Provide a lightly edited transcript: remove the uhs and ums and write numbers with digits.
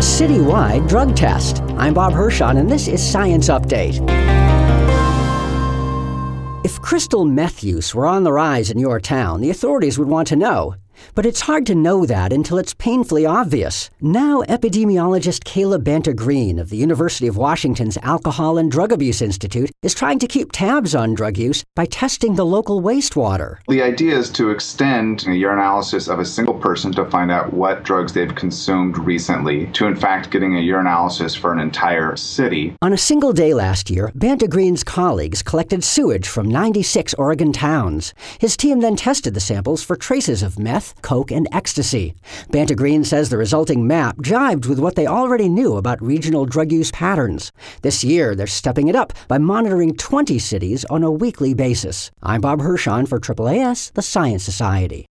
a citywide drug test. I'm Bob Hirschon, and this is Science Update. If crystal meth use were on the rise in your town, the authorities would want to know. But it's hard to know that until it's painfully obvious. Now, epidemiologist Kayla Banta-Green of the University of Washington's Alcohol and Drug Abuse Institute is trying to keep tabs on drug use by testing the local wastewater. The idea is to extend a urinalysis of a single person to find out what drugs they've consumed recently to, in fact, getting a urinalysis for an entire city. On a single day last year, Banta-Green's colleagues collected sewage from 96 Oregon towns. His team then tested the samples for traces of meth, coke, and ecstasy. Banta-Green says the resulting map jibed with what they already knew about regional drug use patterns. This year, they're stepping it up by monitoring 20 cities on a weekly basis. I'm Bob Hirschon for AAAS, the Science Society.